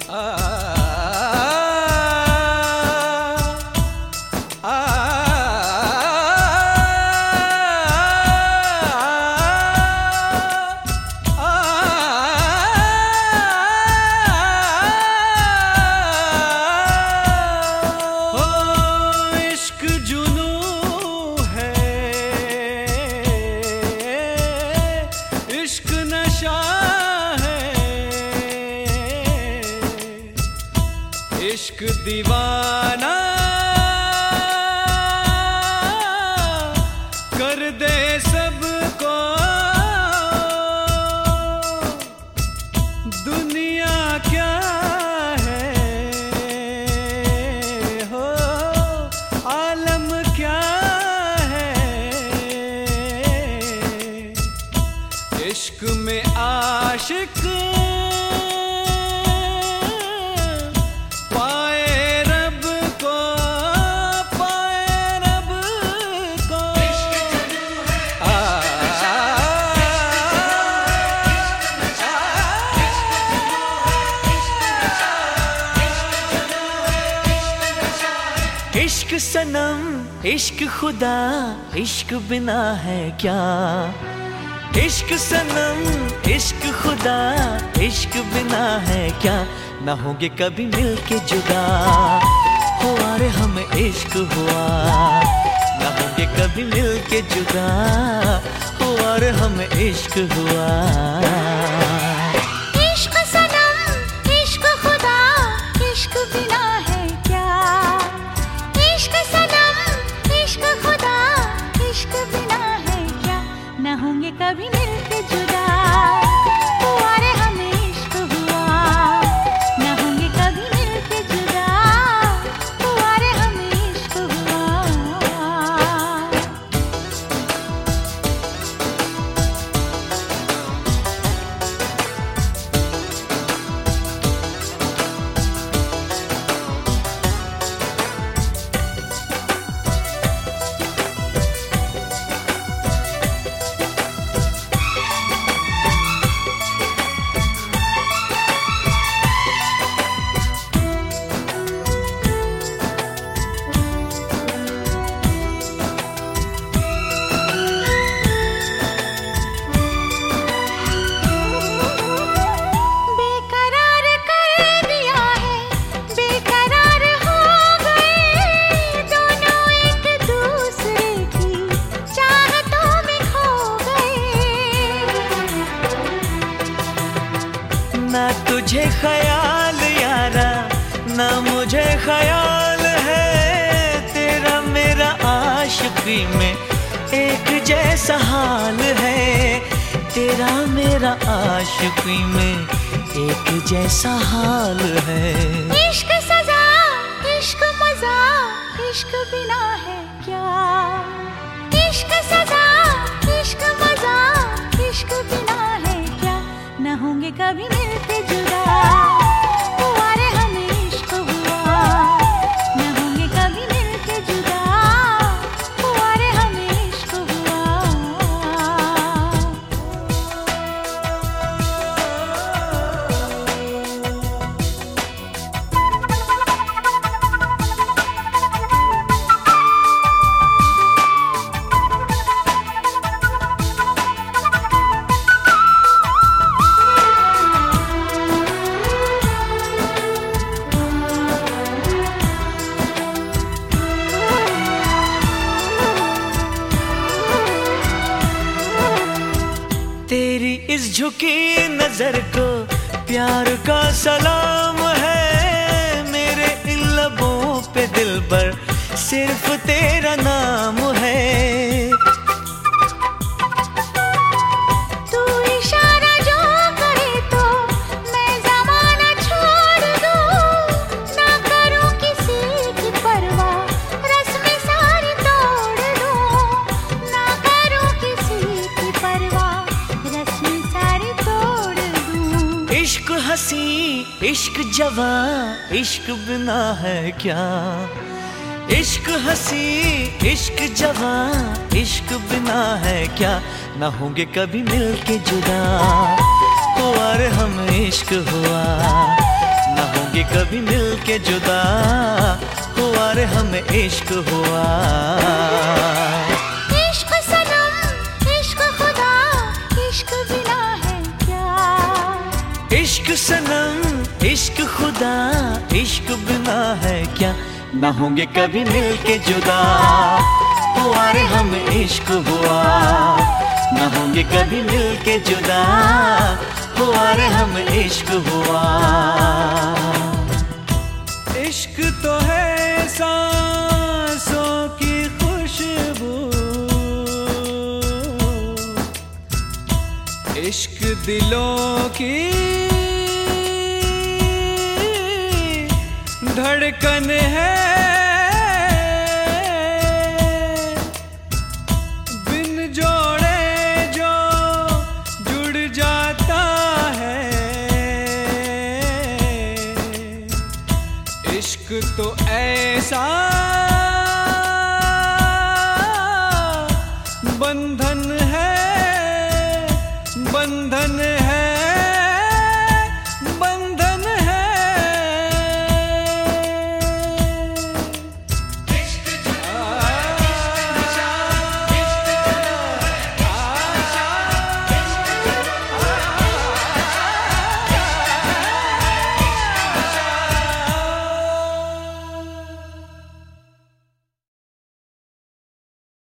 इश्क दीवाना कर दे सबको, दुनिया क्या है हो, आलम क्या है। इश्क में आशिक इश्क सनम, इश्क खुदा, इश्क बिना है क्या। इश्क सनम, इश्क खुदा, इश्क बिना है क्या। ना होंगे कभी मिलके जुदा, हुआ रे हमें इश्क हुआ। ना होंगे कभी मिलके जुदा, हुआ रे हमें इश्क हुआ। होंगे कभी मिलके जुदा, हुआ रे हमें इश्क हुआ। ना होंगे कभी मिलके जुदा, हुआ रे हमें इश्क हुआ। ना तुझे ख्याल यारा, ना मुझे ख्याल है। तेरा मेरा आशिकी में एक जैसा हाल है। तेरा मेरा आशिकी में एक जैसा हाल है। इश्क सजा, इश्क मजा, इश्क बिना है क्या। इश्क सजा, इश्क मजा, इश्क बिना है क्या। ना होंगे कभी मिलके जुदा, हुआ रे हमें इश्क हुआ। ना होंगे कभी मिलके जुदा, हुआ रे हमें इश्क हुआ। तेरी इस झुकी नजर को प्यार का सलाम है। मेरे इन लबों पे दिलबर सिर्फ तेरा नाम है। तू इशारा जो करे तो मैं ज़माना छोड़ दूँ। ना करूँ किसी की परवाह, रस्में सारी तोड़ दूँ। ना करूँ किसी की परवाह, रस्में सारी तोड़ दूँ। इश्क हंसी, इश्क जवां, इश्क बिना है क्या। इश्क हंसी, इश्क जवां, इश्क बिना है क्या। ना होंगे कभी मिलके जुदा, हुआ रे हमें इश्क हुआ। ना कभी मिलके जुदा, हुआ रे हमें इश्क हुआ। इश्क सनम इश्क खुदा, इश्क बिना है क्या। इश्क सनम इश्क खुदा, इश्क बिना है क्या। ना होंगे कभी मिलके जुदा, हुआ रे हमें इश्क हुआ। ना होंगे कभी मिलके जुदा, हुआ रे हमें इश्क हुआ। इश्क तो है सांसों की खुशबू, इश्क दिलों की धड़कन है। बिन जोड़े जो जुड़ जाता है, इश्क तो ऐसा